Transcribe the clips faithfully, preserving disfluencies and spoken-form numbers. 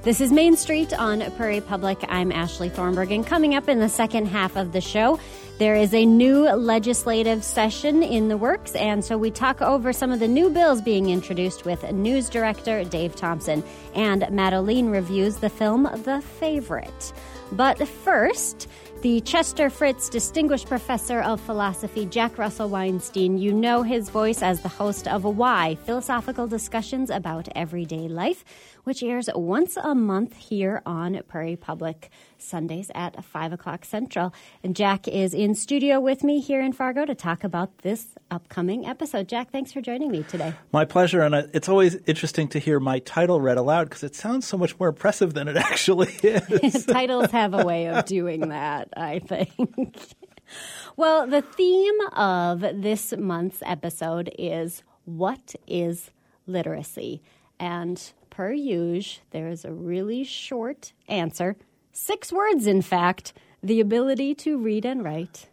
This is Main Street on Prairie Public. I'm Ashley Thornburg, and coming up in the second half of the show, there is a new legislative session in the works, and so we talk over some of the new bills being introduced with news director Dave Thompson, and Madeline reviews the film The Favorite. But first, the Chester Fritz Distinguished Professor of Philosophy, Jack Russell Weinstein. You know his voice as the host of Why? Philosophical Discussions About Everyday Life, which airs once a month here on Prairie Public, Sundays at five o'clock Central. And Jack is in studio with me here in Fargo to talk about this upcoming episode. Jack, thanks for joining me today. My pleasure. And it's always interesting to hear my title read aloud because it sounds so much more impressive than it actually is. Titles have a way of doing that, I think. Well, the theme of this month's episode is What is Literacy? And per usual, there is a really short answer. Six words, in fact. The ability to read and write.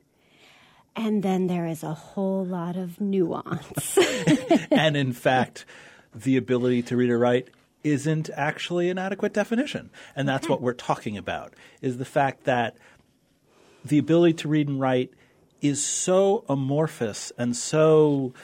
And then there is a whole lot of nuance. And in fact, the ability to read or write isn't actually an adequate definition. And that's okay. What we're talking about, is the fact that the ability to read and write is so amorphous and so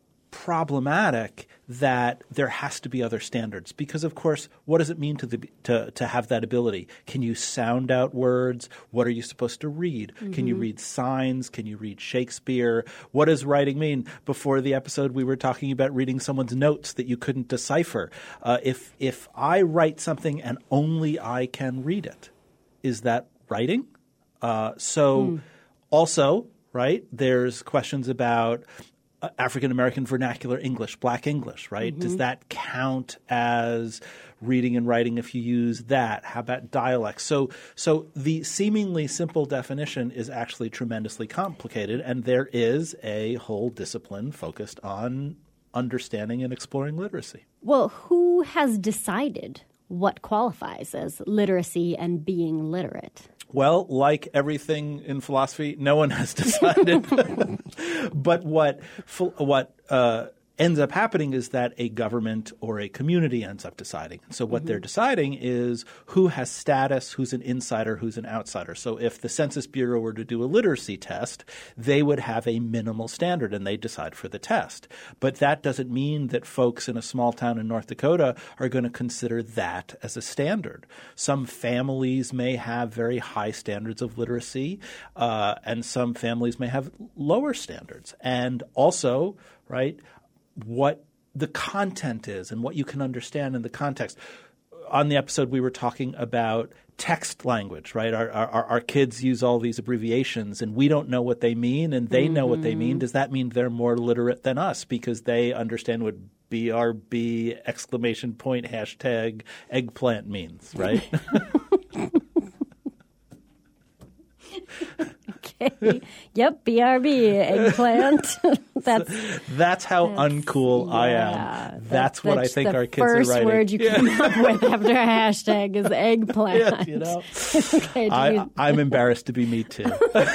problematic that there has to be other standards. Because, of course, what does it mean to the to, to have that ability? Can you sound out words? What are you supposed to read? Mm-hmm. Can you read signs? Can you read Shakespeare? What does writing mean? Before the episode, we were talking about reading someone's notes that you couldn't decipher. Uh, if if I write something and only I can read it, is that writing? Uh, so mm. also, right, there's questions about Uh, African-American vernacular English, Black English, right? Mm-hmm. Does that count as reading and writing if you use that? How about dialects? So so the seemingly simple definition is actually tremendously complicated, and there is a whole discipline focused on understanding and exploring literacy. Well, who has decided what qualifies as literacy and being literate? Well, like everything in philosophy, no one has decided. But what what uh, ends up happening is that a government or a community ends up deciding. So what mm-hmm. they're deciding is who has status, who's an insider, who's an outsider. So if the Census Bureau were to do a literacy test, they would have a minimal standard and they decide for the test. But that doesn't mean that folks in a small town in North Dakota are going to consider that as a standard. Some families may have very high standards of literacy, uh, and some families may have lower standards. And also, right, what the content is and what you can understand in the context. On the episode, we were talking about text language, right? Our, our, our kids use all these abbreviations, and we don't know what they mean, and they mm-hmm. know what they mean. Does that mean they're more literate than us because they understand what B R B, exclamation point, hashtag, eggplant means, right? Okay. Yep, B R B, eggplant. that's that's how that's, uncool yeah, I am. That's, that's what I think our kids are writing. The first word you yeah. come up with after a hashtag is eggplant. Yeah, you know, okay, I, you... I'm embarrassed to be me too.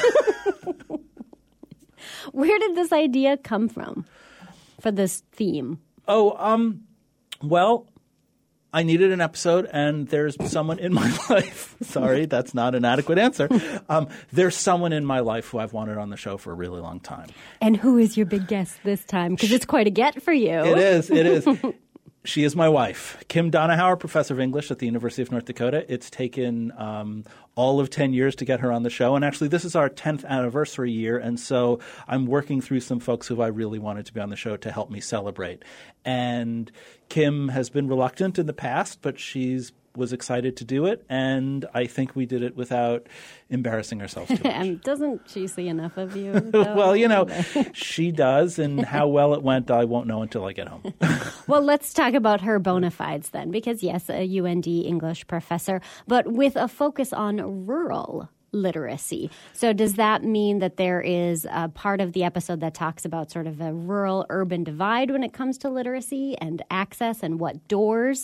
Where did this idea come from for this theme? Oh, um, well, I needed an episode, and there's someone in my life. Sorry, that's not an adequate answer. Um, there's someone in my life who I've wanted on the show for a really long time. And who is your big guest this time? Because it's quite a get for you. It is. It is. She is my wife, Kim Donahauer, professor of English at the University of North Dakota. It's taken um, all of ten years to get her on the show. And actually, this is our tenth anniversary year. And so I'm working through some folks who I really wanted to be on the show to help me celebrate. And Kim has been reluctant in the past, but she's was excited to do it, and I think we did it without embarrassing ourselves too much. And doesn't she see enough of you? Though? Well, you know, she does, and how well it went, I won't know until I get home. Well, let's talk about her bona fides then, because yes, a U N D English professor, but with a focus on rural literacy. So does that mean that there is a part of the episode that talks about sort of a rural-urban divide when it comes to literacy and access and what doors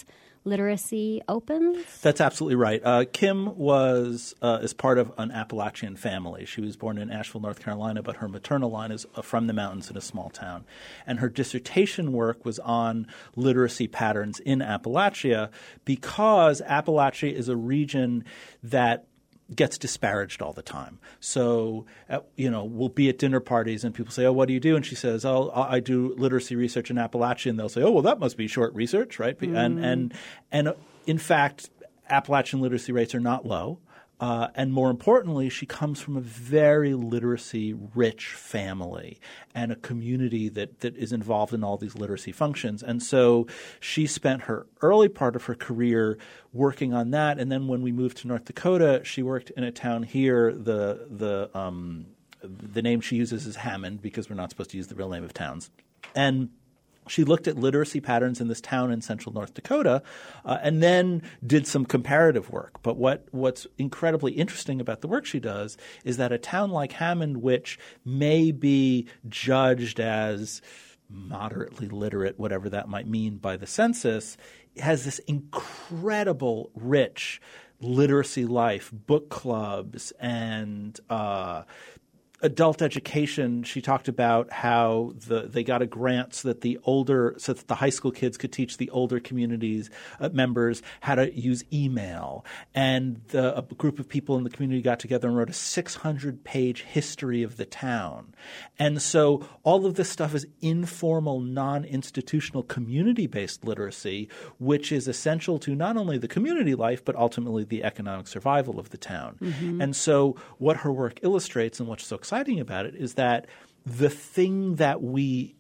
literacy opens? That's absolutely right. Uh, Kim was uh, is part of an Appalachian family. She was born in Asheville, North Carolina, but her maternal line is from the mountains in a small town. And her dissertation work was on literacy patterns in Appalachia because Appalachia is a region that gets disparaged all the time. So, uh, you know, we'll be at dinner parties and people say, oh, what do you do? And she says, oh, I do literacy research in Appalachia. And they'll say, oh, well, that must be short research, right? Mm. And, and, and uh, in fact, Appalachian literacy rates are not low. Uh, and more importantly, she comes from a very literacy-rich family and a community that, that is involved in all these literacy functions. And so she spent her early part of her career working on that. And then when we moved to North Dakota, she worked in a town here. The the um, the name she uses is Hammond because we're not supposed to use the real name of towns. And she looked at literacy patterns in this town in central North Dakota uh, and then did some comparative work. But what, what's incredibly interesting about the work she does is that a town like Hammond, which may be judged as moderately literate, whatever that might mean by the census, has this incredible rich literacy life, book clubs and uh adult education. She talked about how the, they got a grant so that the older, so that the high school kids could teach the older communities uh, members how to use email. And the, a group of people in the community got together and wrote a six hundred page history of the town. And so all of this stuff is informal, non-institutional, community-based literacy, which is essential to not only the community life, but ultimately the economic survival of the town. Mm-hmm. And so what her work illustrates and what's so exciting about it is that the thing that we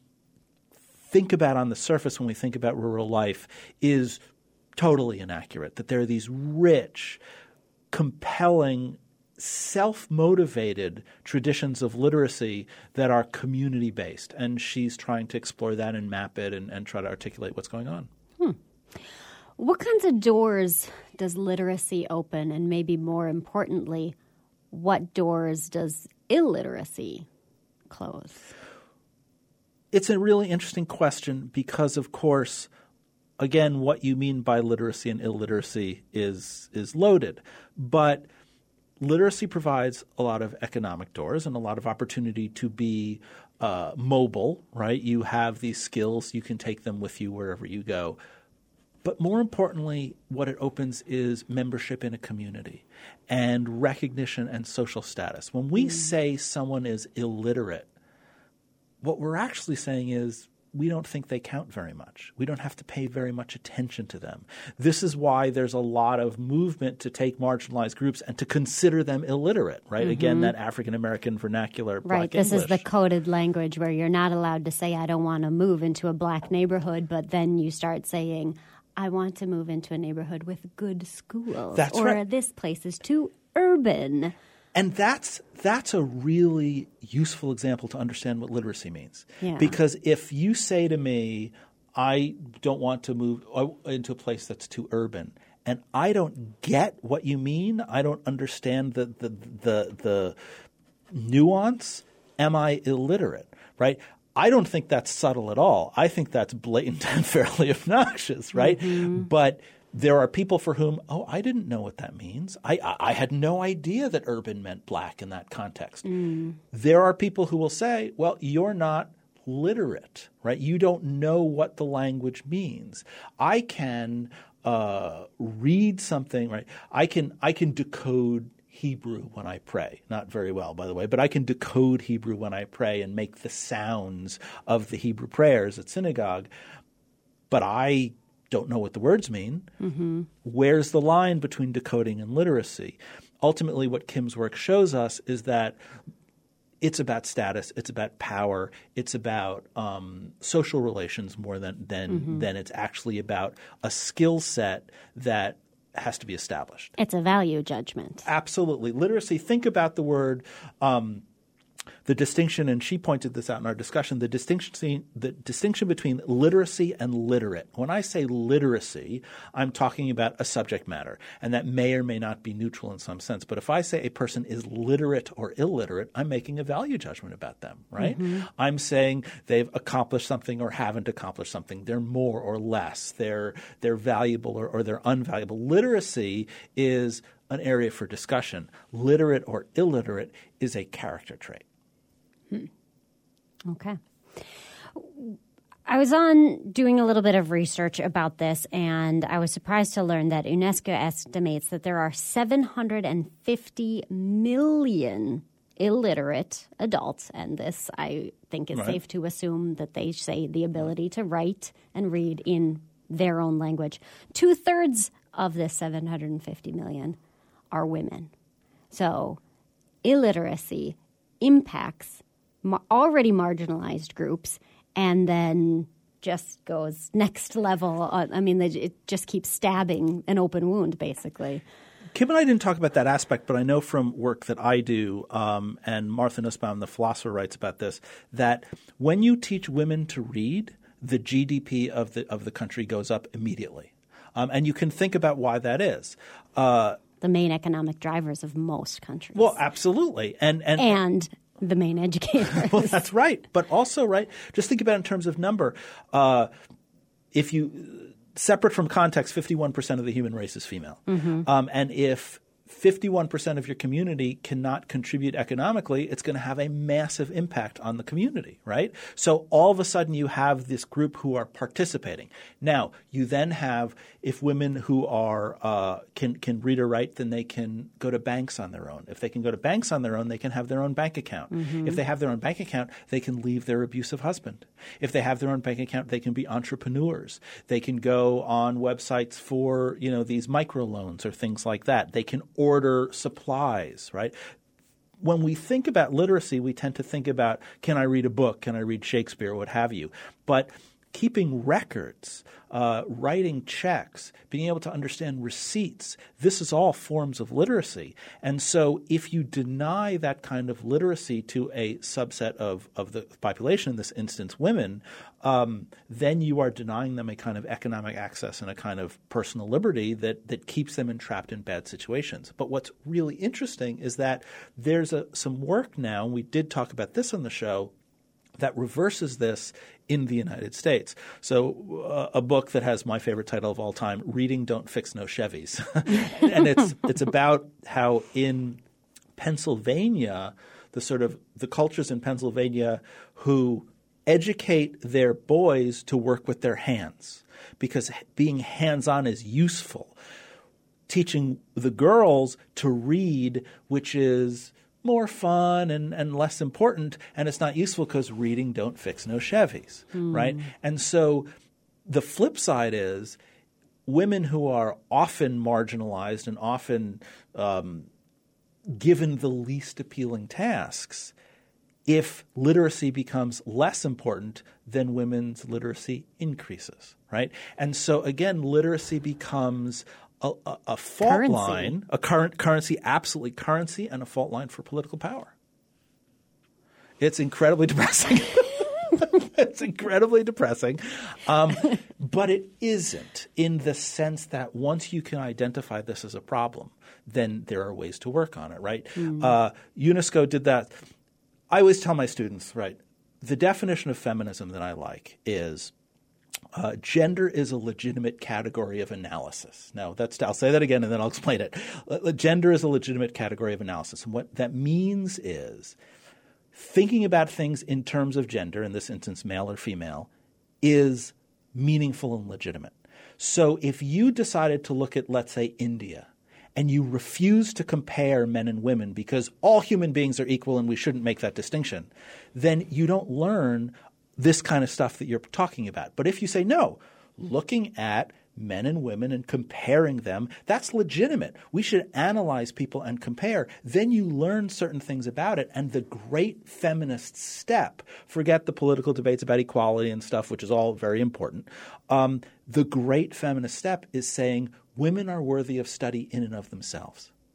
think about on the surface when we think about rural life is totally inaccurate, that there are these rich, compelling, self-motivated traditions of literacy that are community-based. And she's trying to explore that and map it and, and try to articulate what's going on. Hmm. What kinds of doors does literacy open? And maybe more importantly, what doors does illiteracy close? It's a really interesting question because, of course, again, what you mean by literacy and illiteracy is is loaded. But literacy provides a lot of economic doors and a lot of opportunity to be uh, mobile, right? You have these skills. You can take them with you wherever you go. But more importantly, what it opens is membership in a community and recognition and social status. When we mm. say someone is illiterate, what we're actually saying is we don't think they count very much. We don't have to pay very much attention to them. This is why there's a lot of movement to take marginalized groups and to consider them illiterate, right? Mm-hmm. Again, that African-American vernacular black Right. This English. is the coded language where you're not allowed to say, I don't want to move into a black neighborhood, but then you start saying, I want to move into a neighborhood with good schools. That's or right. This place is too urban. And that's that's a really useful example to understand what literacy means. Yeah. Because if you say to me, I don't want to move into a place that's too urban, and I don't get what you mean, I don't understand the the the, the nuance, am I illiterate, right? I don't think that's subtle at all. I think that's blatant and fairly obnoxious, right? Mm-hmm. But there are people for whom, oh, I didn't know what that means. I, I, I had no idea that urban meant black in that context. Mm. There are people who will say, well, you're not literate, right? You don't know what the language means. I can uh, read something, right? I can I can decode Hebrew when I pray. Not very well, by the way, but I can decode Hebrew when I pray and make the sounds of the Hebrew prayers at synagogue. But I don't know what the words mean. Mm-hmm. Where's the line between decoding and literacy? Ultimately, what Kim's work shows us is that it's about status, it's about power, it's about um, social relations more than than, mm-hmm. than it's actually about a skill set that has to be established. It's a value judgment. Absolutely. Literacy, think about the word um, The distinction, and she pointed this out in our discussion, the distinction, the distinction between literacy and literate. When I say literacy, I'm talking about a subject matter, and that may or may not be neutral in some sense. But if I say a person is literate or illiterate, I'm making a value judgment about them, right? Mm-hmm. I'm saying they've accomplished something or haven't accomplished something. They're more or less. They're they're valuable or, or they're unvaluable. Literacy is an area for discussion. Literate or illiterate is a character trait. Hmm. Okay. I was on doing a little bit of research about this, and I was surprised to learn that UNESCO estimates that there are seven hundred fifty million illiterate adults, and this, I think it's right. safe to assume that they say the ability to write and read in their own language. Two-thirds of this seven hundred fifty million are women. So illiteracy impacts already marginalized groups, and then just goes next level. I mean, it just keeps stabbing an open wound, basically. Kim and I didn't talk about that aspect, but I know from work that I do, um, and Martha Nussbaum, the philosopher, writes about this, that when you teach women to read, the G D P of the of the country goes up immediately. Um, and you can think about why that is. Uh, the main economic drivers of most countries. Well, absolutely. And and, and the main educators. Well, that's right. But also, right, just think about it in terms of number. Uh, if you – separate from context, fifty-one percent of the human race is female. Mm-hmm. Um, and if fifty-one percent of your community cannot contribute economically, it's going to have a massive impact on the community, right? So all of a sudden you have this group who are participating. Now, you then have – if women who are uh, can, can read or write, then they can go to banks on their own. If they can go to banks on their own, they can have their own bank account. Mm-hmm. If they have their own bank account, they can leave their abusive husband. If they have their own bank account, they can be entrepreneurs. They can go on websites for, you know, these microloans or things like that. They can order supplies, right? When we think about literacy, we tend to think about, can I read a book? Can I read Shakespeare? What have you? But keeping records, uh, writing checks, being able to understand receipts, this is all forms of literacy. And so if you deny that kind of literacy to a subset of, of the population, in this instance women, um, then you are denying them a kind of economic access and a kind of personal liberty that, that keeps them entrapped in bad situations. But what's really interesting is that there's a, some work now, and we did talk about this on the show, that reverses this in the United States. So uh, a book that has my favorite title of all time, Reading Don't Fix No Chevys. And it's it's about how in Pennsylvania, the sort of the cultures in Pennsylvania who educate their boys to work with their hands because being hands-on is useful. Teaching the girls to read, which is more fun and, and less important, and it's not useful because reading don't fix no Chevys, mm. right? And so the flip side is women who are often marginalized and often um, given the least appealing tasks, if literacy becomes less important, then women's literacy increases, right? And so again, literacy becomes A, a, a fault currency. line, a current currency, absolutely currency, and a fault line for political power. It's incredibly depressing. It's incredibly depressing. Um, but it isn't in the sense that once you can identify this as a problem, then there are ways to work on it, right? Mm. Uh, UNESCO did that. I always tell my students, right, the definition of feminism that I like is – Uh, gender is a legitimate category of analysis. Now, that's I'll say that again and then I'll explain it. Uh, gender is a legitimate category of analysis. And what that means is thinking about things in terms of gender, in this instance male or female, is meaningful and legitimate. So if you decided to look at, let's say, India, and you refuse to compare men and women because all human beings are equal and we shouldn't make that distinction, then you don't learn this kind of stuff that you're talking about. But if you say, no, looking at men and women and comparing them, that's legitimate. We should analyze people and compare. Then you learn certain things about it. And the great feminist step, forget the political debates about equality and stuff, which is all very important. Um, the great feminist step is saying women are worthy of study in and of themselves.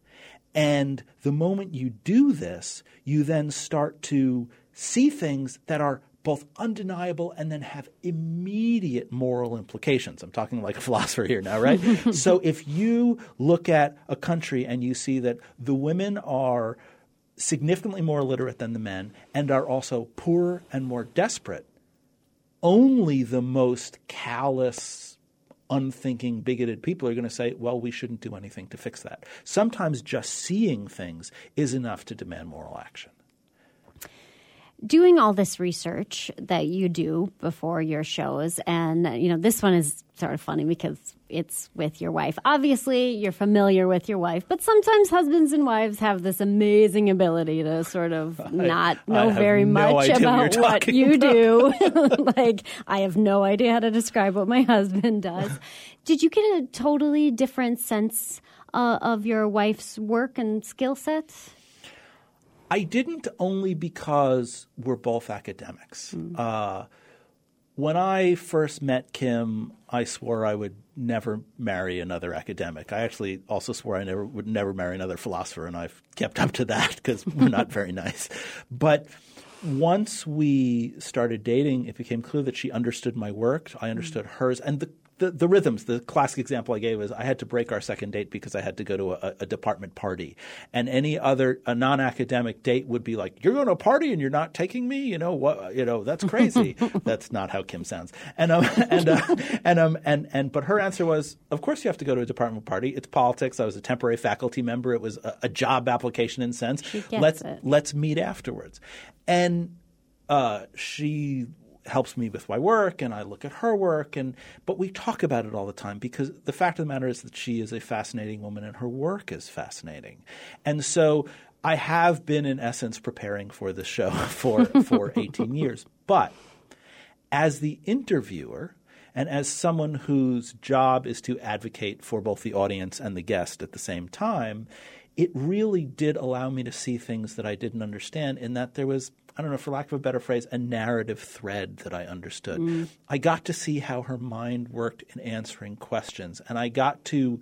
And the moment you do this, you then start to see things that are both undeniable and then have immediate moral implications. I'm talking like a philosopher here now, right? So if you look at a country and you see that the women are significantly more illiterate than the men and are also poorer and more desperate, only the most callous, unthinking, bigoted people are going to say, well, we shouldn't do anything to fix that. Sometimes just seeing things is enough to demand moral action. Doing all this research that you do before your shows, and you know this one is sort of funny because it's with your wife. Obviously, you're familiar with your wife, but sometimes husbands and wives have this amazing ability to sort of not I, know I very no much about what, what you about. do. Like, I have no idea how to describe what my husband does. Did you get a totally different sense uh, of your wife's work and skill set? I didn't, only because we're both academics. Mm. Uh, when I first met Kim, I swore I would never marry another academic. I actually also swore I never would never marry another philosopher, and I've kept up to that because we're not very nice. But once we started dating, it became clear that she understood my work. I understood mm. hers. And the The, the rhythms, the classic example I gave is I had to break our second date because I had to go to a, a department party. And any other a non-academic date would be like, you're going to a party and you're not taking me? You know, what? You know, that's crazy. That's not how Kim sounds. And um and uh, and um and and but her answer was, of course you have to go to a department party. It's politics. I was a temporary faculty member. It was a, a job application in a sense. She gets let's it. let's meet afterwards. And uh, she helps me with my work, and I look at her work, and but we talk about it all the time because the fact of the matter is that she is a fascinating woman and her work is fascinating. And so I have been, in essence, preparing for this show for, for eighteen years. But as the interviewer and as someone whose job is to advocate for both the audience and the guest at the same time, it really did allow me to see things that I didn't understand, in that there was, I don't know, for lack of a better phrase, a narrative thread that I understood. Mm. I got to see how her mind worked in answering questions, and I got to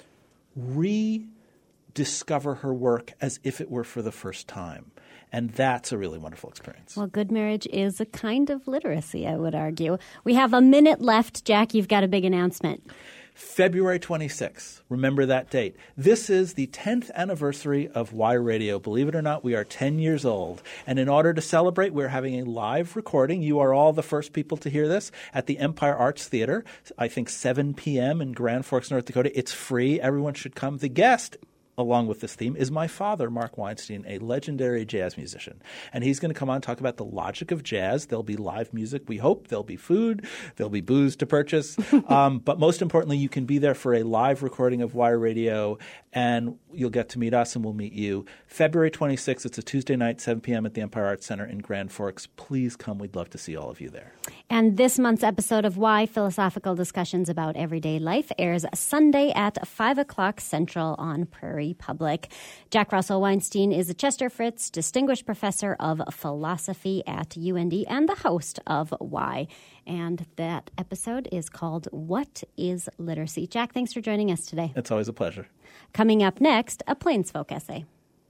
rediscover her work as if it were for the first time. And that's a really wonderful experience. Well, good marriage is a kind of literacy, I would argue. We have a minute left. Jack, you've got a big announcement. February twenty-sixth. Remember that date. This is the tenth anniversary of Y Radio. Believe it or not, we are ten years old. And in order to celebrate, we're having a live recording. You are all the first people to hear this at the Empire Arts Theater, I think seven p.m. in Grand Forks, North Dakota. It's free. Everyone should come. The guest, along with this theme, is my father, Mark Weinstein, a legendary jazz musician. And he's going to come on and talk about the logic of jazz. There'll be live music, we hope. There'll be food. There'll be booze to purchase. um, but most importantly, you can be there for a live recording of Y Radio, and you'll get to meet us and we'll meet you. February twenty-sixth, it's a Tuesday night, seven p.m. at the Empire Arts Center in Grand Forks. Please come. We'd love to see all of you there. And this month's episode of Y, Philosophical Discussions About Everyday Life, airs Sunday at five o'clock Central on Prairie Public. Jack Russell Weinstein is a Chester Fritz Distinguished Professor of Philosophy at U N D and the host of Y. And that episode is called What is Literacy? Jack, thanks for joining us today. It's always a pleasure. Coming up next, a Plainsfolk essay.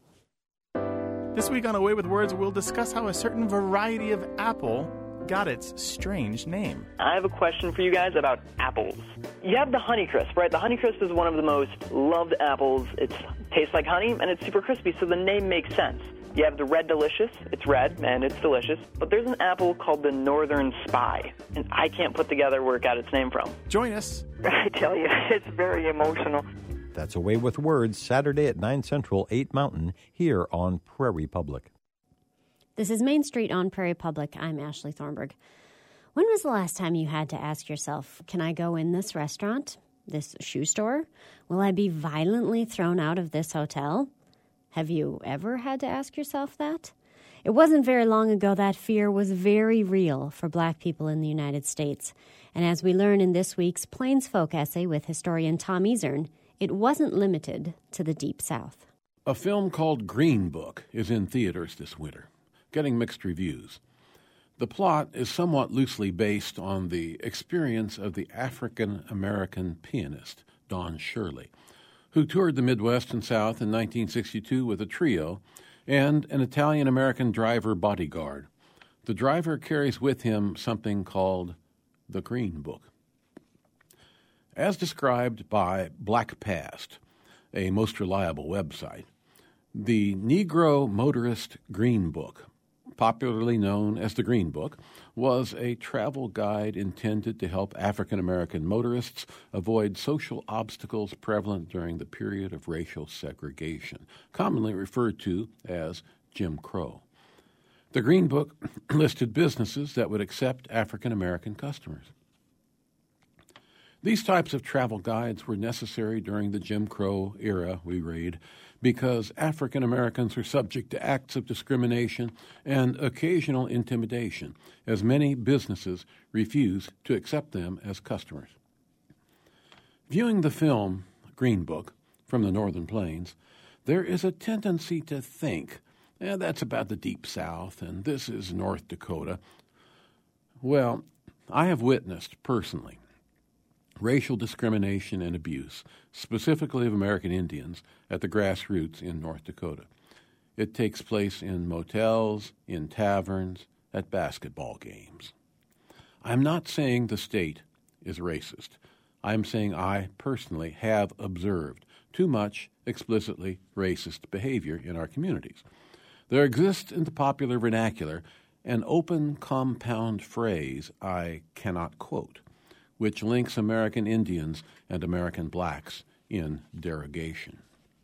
This week on A Way with Words, we'll discuss how a certain variety of apple got its strange name. I have a question for you guys about apples. You have the Honeycrisp, right? The Honeycrisp is one of the most loved apples. It tastes like honey, and it's super crispy, so the name makes sense. You have the Red Delicious. It's red, and it's delicious. But there's an apple called the Northern Spy, and I can't put together where it got its name from. Join us. I tell you, it's very emotional. That's A Way with Words, Saturday at nine Central, eight Mountain, here on Prairie Public. This is Main Street on Prairie Public. I'm Ashley Thornburg. When was the last time you had to ask yourself, can I go in this restaurant, this shoe store? Will I be violently thrown out of this hotel? Have you ever had to ask yourself that? It wasn't very long ago that fear was very real for Black people in the United States. And as we learn in this week's Plainsfolk essay with historian Tom Ezern, it wasn't limited to the Deep South. A film called Green Book is in theaters this winter, getting mixed reviews. The plot is somewhat loosely based on the experience of the African-American pianist, Don Shirley, who toured the Midwest and South in nineteen sixty-two with a trio and an Italian-American driver bodyguard. The driver carries with him something called the Green Book. As described by Black Past, a most reliable website, the Negro Motorist Green Book, popularly known as the Green Book, was a travel guide intended to help African-American motorists avoid social obstacles prevalent during the period of racial segregation, commonly referred to as Jim Crow. The Green Book listed businesses that would accept African-American customers. These types of travel guides were necessary during the Jim Crow era, we read, because African Americans are subject to acts of discrimination and occasional intimidation, as many businesses refuse to accept them as customers. Viewing the film Green Book from the Northern Plains, there is a tendency to think, eh, that's about the Deep South, and this is North Dakota. Well, I have witnessed personally racial discrimination and abuse, specifically of American Indians, at the grassroots in North Dakota. It takes place in motels, in taverns, at basketball games. I'm not saying the state is racist. I'm saying I personally have observed too much explicitly racist behavior in our communities. There exists in the popular vernacular an open compound phrase I cannot quote, which links American Indians and American blacks in derogation.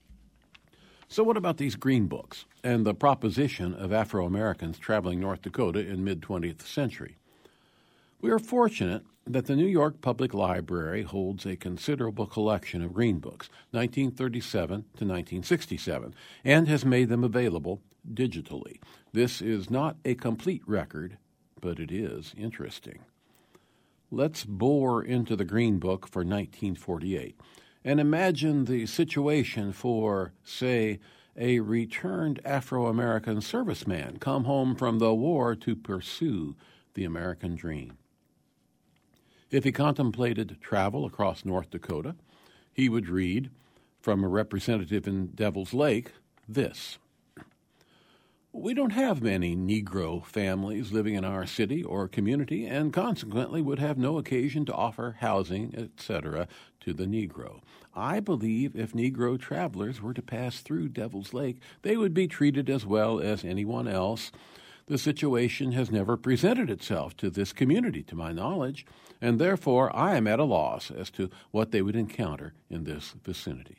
So what about these Green Books and the proposition of Afro-Americans traveling North Dakota in mid-twentieth century? We are fortunate that the New York Public Library holds a considerable collection of Green Books, nineteen thirty-seven to nineteen sixty-seven, and has made them available digitally. This is not a complete record, but it is interesting. Let's bore into the Green Book for nineteen forty-eight and imagine the situation for, say, a returned Afro-American serviceman come home from the war to pursue the American dream. If he contemplated travel across North Dakota, he would read from a representative in Devil's Lake this: "We don't have many Negro families living in our city or community, and consequently would have no occasion to offer housing, et cetera, to the Negro. I believe if Negro travelers were to pass through Devil's Lake, they would be treated as well as anyone else. The situation has never presented itself to this community, to my knowledge, and therefore I am at a loss as to what they would encounter in this vicinity."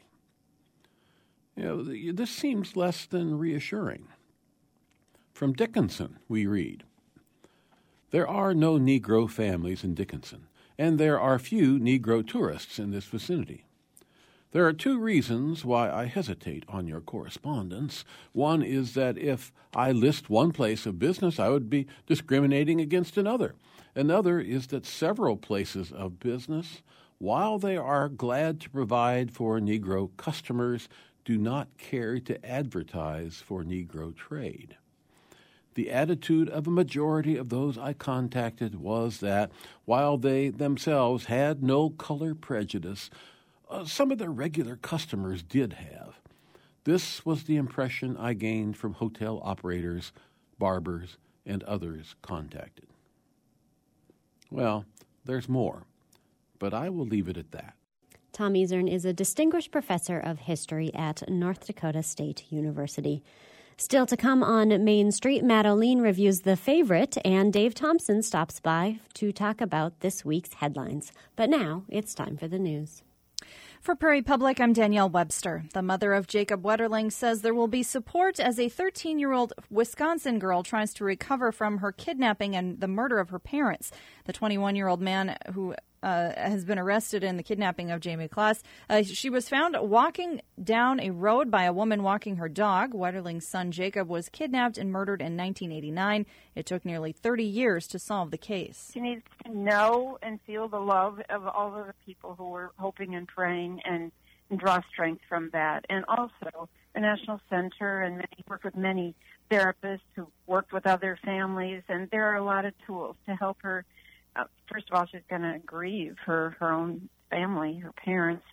You know, this seems less than reassuring. From Dickinson, we read, "There are no Negro families in Dickinson, and there are few Negro tourists in this vicinity. There are two reasons why I hesitate on your correspondence. One is that if I list one place of business, I would be discriminating against another. Another is that several places of business, while they are glad to provide for Negro customers, do not care to advertise for Negro trade. The attitude of a majority of those I contacted was that, while they themselves had no color prejudice, uh, some of their regular customers did have. This was the impression I gained from hotel operators, barbers, and others contacted." Well, there's more, but I will leave it at that. Tom Isern is a distinguished professor of history at North Dakota State University. Still to come on Main Street, Matt O'Lean reviews The Favorite, and Dave Thompson stops by to talk about this week's headlines. But now it's time for the news. For Prairie Public, I'm Danielle Webster. The mother of Jacob Wetterling says there will be support as a thirteen-year-old Wisconsin girl tries to recover from her kidnapping and the murder of her parents. The twenty-one-year-old man who uh, has been arrested in the kidnapping of Jamie Klaas. Uh, she was found walking down a road by a woman walking her dog. Wetterling's son Jacob was kidnapped and murdered in nineteen eighty-nine. It took nearly thirty years to solve the case. She needs to know and feel the love of all of the people who were hoping and praying and, and draw strength from that. And also the National Center and many work with many therapists who worked with other families, and there are a lot of tools to help her. Uh, first of all, she's going to grieve her, her own family, her parents,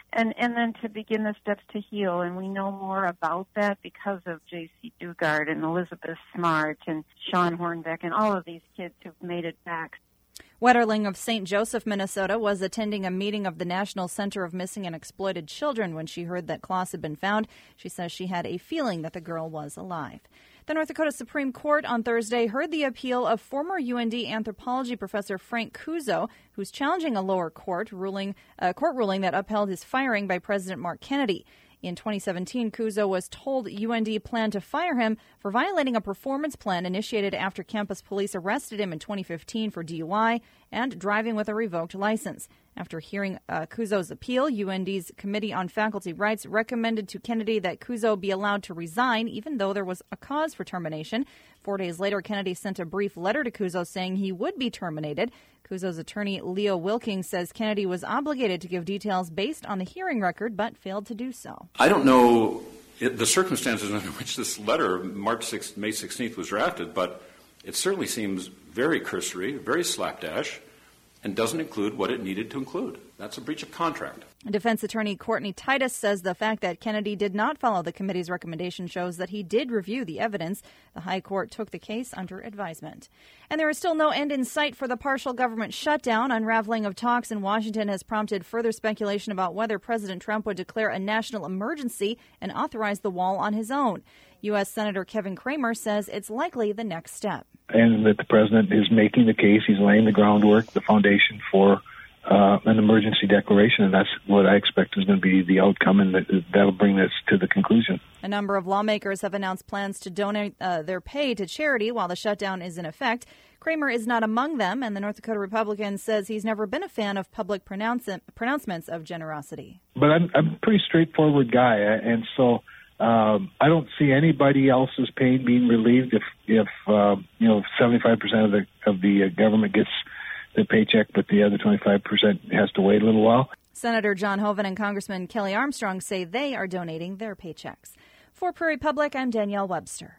and, and then to begin the steps to heal. And we know more about that because of J C Dugard and Elizabeth Smart and Sean Hornbeck and all of these kids who've made it back. Wetterling of Saint Joseph, Minnesota, was attending a meeting of the National Center of Missing and Exploited Children when she heard that Klaas had been found. She says she had a feeling that the girl was alive. The North Dakota Supreme Court on Thursday heard the appeal of former U N D anthropology professor Frank Kuzo, who's challenging a lower court ruling, a court ruling that upheld his firing by President Mark Kennedy. In twenty seventeen, Kuzo was told U N D planned to fire him for violating a performance plan initiated after campus police arrested him in twenty fifteen for D U I and driving with a revoked license. After hearing uh, Kuzo's appeal, U N D's Committee on Faculty Rights recommended to Kennedy that Kuzo be allowed to resign, even though there was a cause for termination. Four days later, Kennedy sent a brief letter to Kuzo saying he would be terminated. Kuzo's attorney, Leo Wilking, says Kennedy was obligated to give details based on the hearing record, but failed to do so. I don't know the circumstances under which this letter, March sixth, May sixteenth, was drafted, but it certainly seems very cursory, very slapdash, and doesn't include what it needed to include. That's a breach of contract. Defense attorney Courtney Titus says the fact that Kennedy did not follow the committee's recommendation shows that he did review the evidence. The High Court took the case under advisement. And there is still no end in sight for the partial government shutdown. Unraveling of talks in Washington has prompted further speculation about whether President Trump would declare a national emergency and authorize the wall on his own. U S. Senator Kevin Cramer says it's likely the next step. And that the president is making the case, he's laying the groundwork, the foundation for uh, an emergency declaration, and that's what I expect is going to be the outcome, and that, that'll bring this to the conclusion. A number of lawmakers have announced plans to donate uh, their pay to charity while the shutdown is in effect. Kramer is not among them, and the North Dakota Republican says he's never been a fan of public pronounce- pronouncements of generosity. But I'm, I'm a pretty straightforward guy, and so Um, I don't see anybody else's pain being relieved if, if uh, you know, seventy-five percent of the of the uh, government gets the paycheck, but the other twenty-five percent has to wait a little while. Senator John Hoeven and Congressman Kelly Armstrong say they are donating their paychecks. For Prairie Public, I'm Danielle Webster.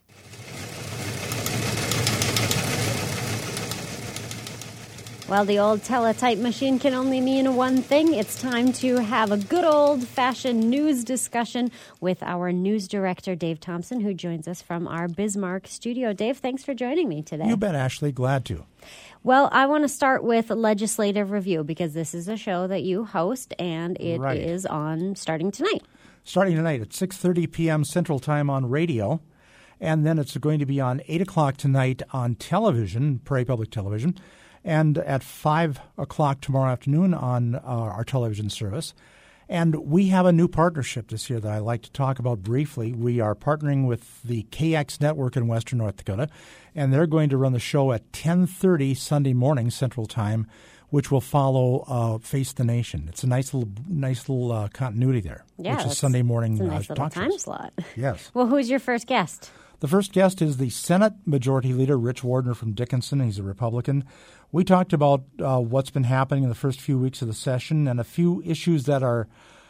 Well, the old teletype machine can only mean one thing. It's time to have a good old-fashioned news discussion with our news director, Dave Thompson, who joins us from our Bismarck studio. Dave, thanks for joining me today. You bet, Ashley. Glad to. Well, I want to start with legislative review because this is a show that you host, and it right. is on starting tonight. Starting tonight at six thirty p.m. Central Time on radio, and then it's going to be on eight o'clock tonight on television, Prairie Public Television, and at five o'clock tomorrow afternoon on uh, our television service. And we have a new partnership this year that I'd like to talk about briefly. We are partnering with the K X Network in Western North Dakota, and they're going to run the show at ten thirty Sunday morning Central Time, which will follow uh, Face the Nation. It's a nice little nice little uh, continuity there, yeah, which is Sunday morning it's a nice uh, little talk time shows. slot. Yes. Well, who's your first guest? The first guest is the Senate Majority Leader, Rich Wardner from Dickinson. He's a Republican. We talked about uh, what's been happening in the first few weeks of the session and a few issues that are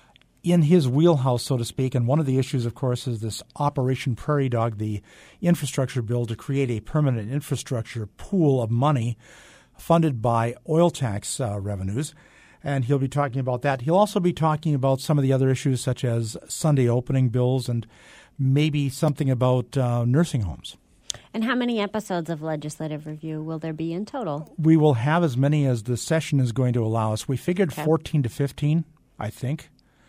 in his wheelhouse, so to speak. And one of the issues, of course, is this Operation Prairie Dog, the infrastructure bill to create a permanent infrastructure pool of money funded by oil tax uh, revenues. And he'll be talking about that. He'll also be talking about some of the other issues, such as Sunday opening bills and maybe something about uh, nursing homes. And how many episodes of Legislative Review will there be in total? We will have as many as the session is going to allow us. We figured okay. fourteen to fifteen, I think.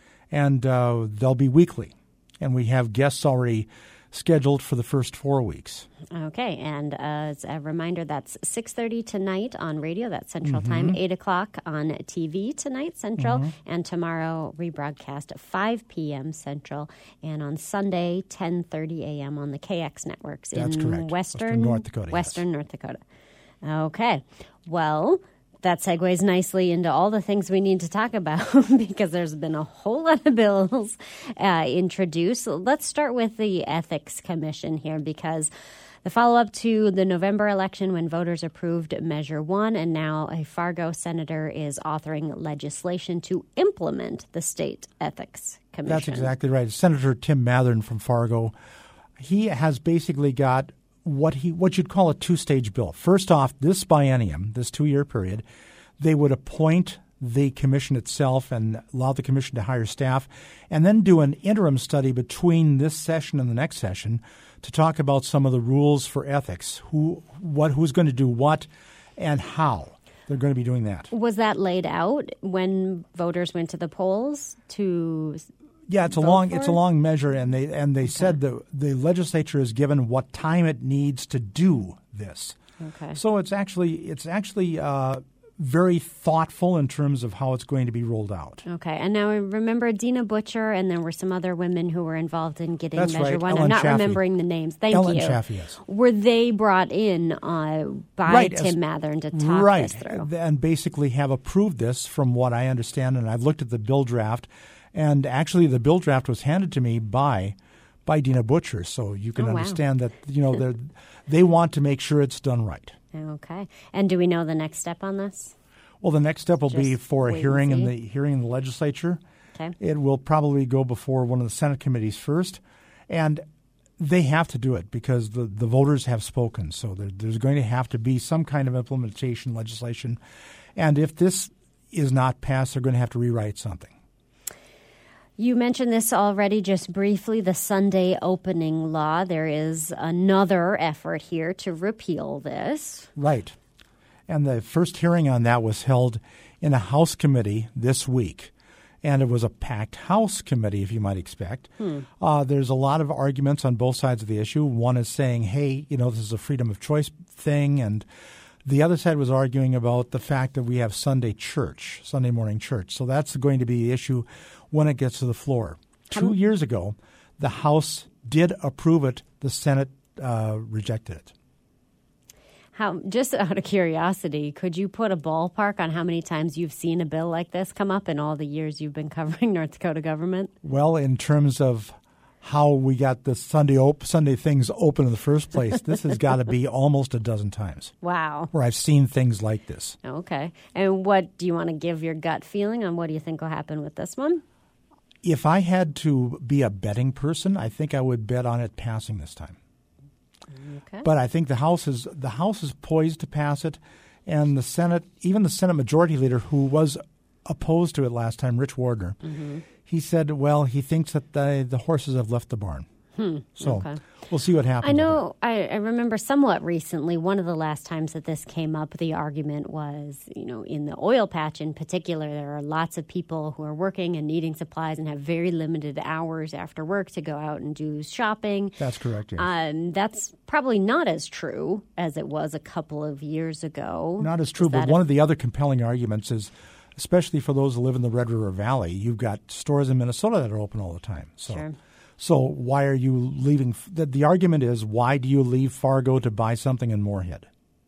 And uh, they'll be weekly. And we have guests already scheduled for the first four weeks. Okay, and uh, as a reminder, that's six thirty tonight on radio, that's Central mm-hmm. Time, eight o'clock on T V tonight, Central, mm-hmm. and tomorrow rebroadcast at five p.m. Central, and on Sunday, ten thirty a.m. on the K X networks that's in correct. Western, Western North Dakota. Western yes. North Dakota. Okay, well, that segues nicely into all the things we need to talk about because there's been a whole lot of bills uh, introduced. Let's start with the Ethics Commission here because the follow-up to the November election when voters approved Measure one, and now a Fargo senator is authoring legislation to implement the state Ethics Commission. That's exactly right. Senator Tim Mathern from Fargo, he has basically got what he what you'd call a two-stage bill. First off, this biennium, this two-year period, they would appoint the commission itself and allow the commission to hire staff, and then do an interim study between this session and the next session to talk about some of the rules for ethics, who, what, who's going to do what, and how they're going to be doing that. Was that laid out when voters went to the polls to? Yeah, it's a long it's a long measure, and they and they okay. said the the legislature is given what time it needs to do this. Okay. So it's actually it's actually uh, very thoughtful in terms of how it's going to be rolled out. Okay. And now I remember Dina Butcher, and there were some other women who were involved in getting That's Measure right. One. Ellen I'm not Chaffee. remembering the names. Thank Ellen you. Ellen Chaffee, yes. Were they brought in uh, by right. Tim As, Mathern to talk right. this through? And basically have approved this from what I understand, and I've looked at the bill draft, and actually the bill draft was handed to me by by Dina Butcher, so you can oh, wow. understand that you know they want to make sure it's done right. Okay. And do we know the next step on this? Well, the next step will Just be for a wait hearing and in see. the hearing in the legislature. Okay. It will probably go before one of the Senate committees first, and they have to do it because the, the voters have spoken. So there, there's going to have to be some kind of implementation legislation, and if this is not passed, they're going to have to rewrite something. You mentioned this already just briefly, the Sunday opening law. There is another effort here to repeal this. Right. And the first hearing on that was held in a House committee this week. And it was a packed House committee, if you might expect. Hmm. Uh, there's a lot of arguments on both sides of the issue. One is saying, hey, you know, this is a freedom of choice thing. And the other side was arguing about the fact that we have Sunday church, Sunday morning church. So that's going to be the issue when it gets to the floor. Two um, years ago, the House did approve it. The Senate uh, rejected it. How? Just out of curiosity, could you put a ballpark on how many times you've seen a bill like this come up in all the years you've been covering North Dakota government? Well, in terms of how we got the Sunday op- Sunday things open in the first place, this has got to be almost a dozen times. Wow. Where I've seen things like this. Okay. And what do you want to give your gut feeling on what do you think will happen with this one? If I had to be a betting person, I think I would bet on it passing this time. Okay. But I think the House is the House is poised to pass it, and the Senate, even the Senate Majority Leader, who was opposed to it last time, Rich Wardner, mm-hmm. he said, well, he thinks that the, the horses have left the barn. Hmm. So okay. we'll see what happens. I know, I, I remember somewhat recently, one of the last times that this came up, the argument was, you know, in the oil patch in particular, there are lots of people who are working and needing supplies and have very limited hours after work to go out and do shopping. That's correct, yes. Um, that's probably not as true as it was a couple of years ago. Not as true, but one of the other compelling arguments is, especially for those who live in the Red River Valley, you've got stores in Minnesota that are open all the time. So. Sure. So why are you leaving? The, the argument is, why do you leave Fargo to buy something in Moorhead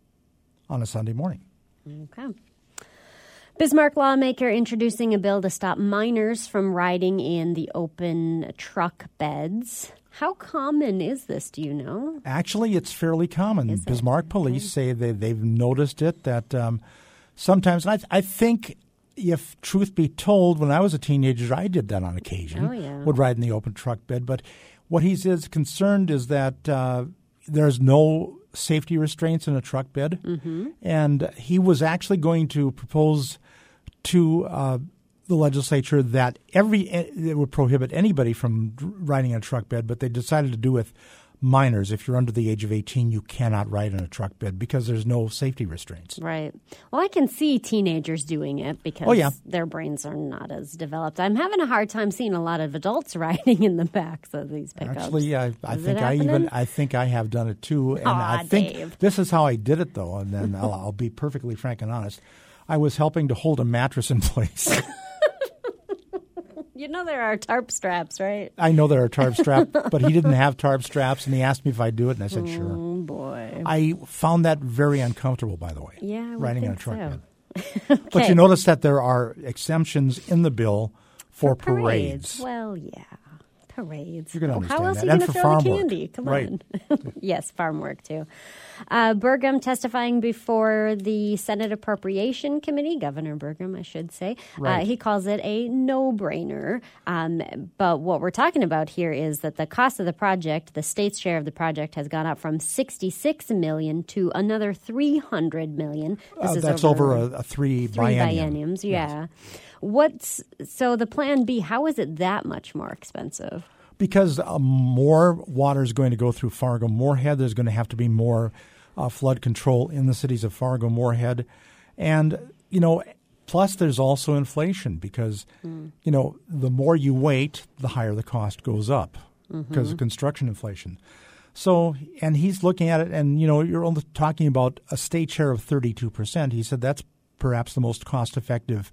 on a Sunday morning? Okay. Bismarck lawmaker introducing a bill to stop minors from riding in the open truck beds. How common is this, do you know? Actually, it's fairly common. Is Bismarck it? police Okay. say they, they've noticed it, that um, sometimes, and I, I think... If truth be told, when I was a teenager, I did that on occasion. Oh, yeah. Would ride in the open truck bed. But what he is concerned is that uh, there's no safety restraints in a truck bed. Mm-hmm. And he was actually going to propose to uh, the legislature that every it would prohibit anybody from riding in a truck bed, but they decided to do with minors. If you're under the age of eighteen, you cannot ride in a truck bed because there's no safety restraints. Right. Well, I can see teenagers doing it because oh, yeah. their brains are not as developed. I'm having a hard time seeing a lot of adults riding in the backs of these pickups. Actually, I, I Is think it I happening? even I think I have done it too. And Aw, I think Dave. this is how I did it, though. And then I'll, I'll be perfectly frank and honest. I was helping to hold a mattress in place. You know there are tarp straps, right? I know there are tarp straps, but he didn't have tarp straps, and he asked me if I'd do it, and I said, oh, sure. Oh, boy. I found that very uncomfortable, by the way, Yeah, I would riding in a think truck so. bed. Okay. But you notice that there are exemptions in the bill for, For parades. parades. Well, yeah. Parades. You're gonna Oh, understand How else that. are you And going to for throw the farm work. candy? Come Right. on. Yes, farm work, too. Uh, Burgum testifying before the Senate Appropriation Committee, Governor Burgum, I should say. Right. Uh, he calls it a no-brainer. Um, but what we're talking about here is that the cost of the project, the state's share of the project, has gone up from sixty-six million dollars to another three hundred million dollars. This Uh, is that's over, over a, a three, three biennium. bienniums. Yeah. What's so the plan B? How is it that much more expensive? Because uh, more water is going to go through Fargo Moorhead. There's going to have to be more uh, flood control in the cities of Fargo Moorhead. And, you know, plus there's also inflation because, mm. you know, the more you wait, the higher the cost goes up mm-hmm. because of construction inflation. So, and he's looking at it, and, you know, you're only talking about a state share of thirty-two percent. He said that's perhaps the most cost-effective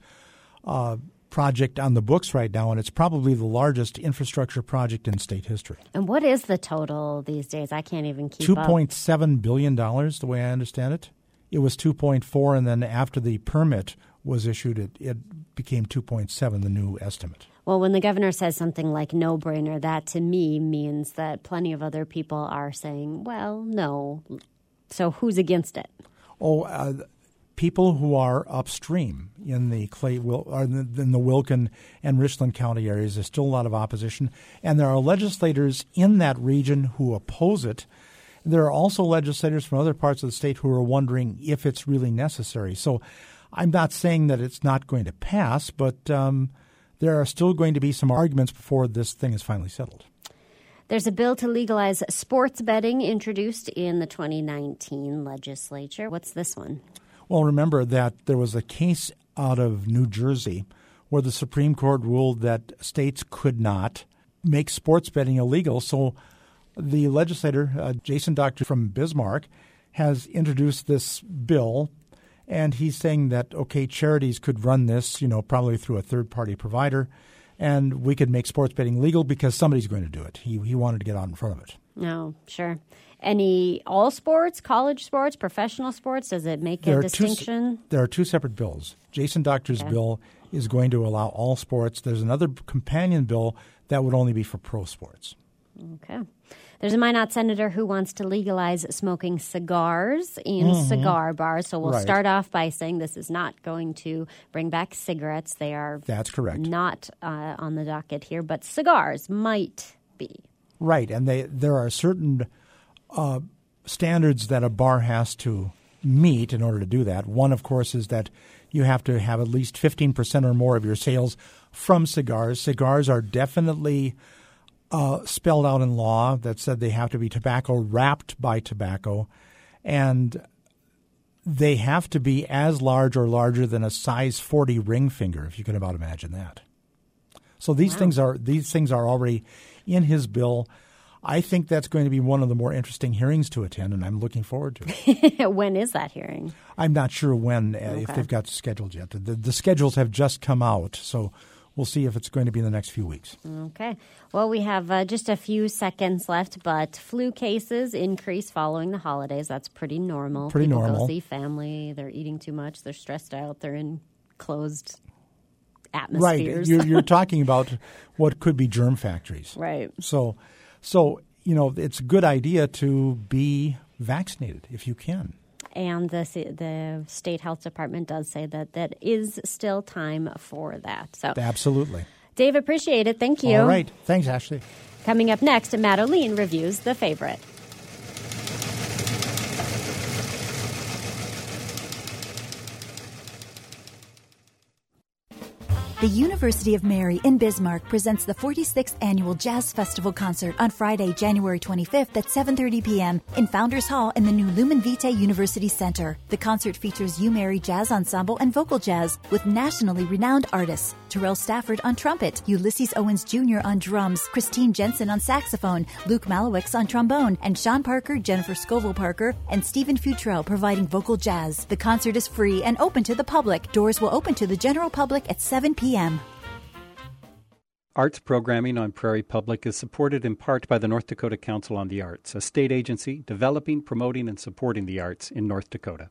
uh project on the books right now, and it's probably the largest infrastructure project in state history. And what is the total these days? I can't even keep two up. two point seven billion dollars, the way I understand it. It was two point four, and then after the permit was issued, it, it became two point seven, the new estimate. Well, when the governor says something like no-brainer, that to me means that plenty of other people are saying, well, no. So who's against it? Oh, uh, people who are upstream in the Clay, or in the Wilkin and Richland County areas. There's still a lot of opposition, and there are legislators in that region who oppose it. There are also legislators from other parts of the state who are wondering if it's really necessary. So I'm not saying that it's not going to pass, but um, there are still going to be some arguments before this thing is finally settled. There's a bill to legalize sports betting introduced in the twenty nineteen legislature. What's this one? Well, remember that there was a case out of New Jersey where the Supreme Court ruled that states could not make sports betting illegal. So the legislator, uh, Jason Doctor from Bismarck, has introduced this bill, and he's saying that, okay, charities could run this, you know, probably through a third-party provider, and we could make sports betting legal because somebody's going to do it. He, he wanted to get out in front of it. No, sure. Any all sports, college sports, professional sports? Does it make there a distinction? Two, there are two separate bills. Jason Doctor's okay. bill is going to allow all sports. There's another companion bill that would only be for pro sports. Okay. There's a Minot senator who wants to legalize smoking cigars in mm-hmm. cigar bars. So we'll right. start off by saying this is not going to bring back cigarettes. They are That's correct. not uh, on the docket here, but cigars might be. Right, and they there are certain uh, standards that a bar has to meet in order to do that. One, of course, is that you have to have at least fifteen percent or more of your sales from cigars. Cigars are definitely uh, spelled out in law that said they have to be tobacco wrapped by tobacco, and they have to be as large or larger than a size forty ring finger, if you can about imagine that. So these wow. things are these things are already in his bill. I think that's going to be one of the more interesting hearings to attend, and I'm looking forward to it. When is that hearing? I'm not sure when, uh, okay. if they've got scheduled yet. The, the, the schedules have just come out, so we'll see if it's going to be in the next few weeks. Okay. Well, we have uh, just a few seconds left, but flu cases increase following the holidays. That's pretty normal. Pretty People normal. Go see family. They're eating too much. They're stressed out. They're in closed atmospheres. Right. You're, you're talking about what could be germ factories. Right. So, so you know, it's a good idea to be vaccinated if you can. And the the state health department does say that that is still time for that. So absolutely. Dave, appreciate it. Thank you. All right. Thanks, Ashley. Coming up next, Matt O'Lean reviews The Favorite. The University of Mary in Bismarck presents the forty-sixth Annual Jazz Festival Concert on Friday, January twenty-fifth at seven thirty p.m. in Founders Hall in the new Lumen Vitae University Center. The concert features UMary Jazz Ensemble and Vocal Jazz with nationally renowned artists. Terrell Stafford on trumpet, Ulysses Owens Junior on drums, Christine Jensen on saxophone, Luke Malowicz on trombone, and Sean Parker, Jennifer Scoville Parker, and Stephen Futrell providing vocal jazz. The concert is free and open to the public. Doors will open to the general public at seven p.m. Arts programming on Prairie Public is supported in part by the North Dakota Council on the Arts, a state agency developing, promoting, and supporting the arts in North Dakota.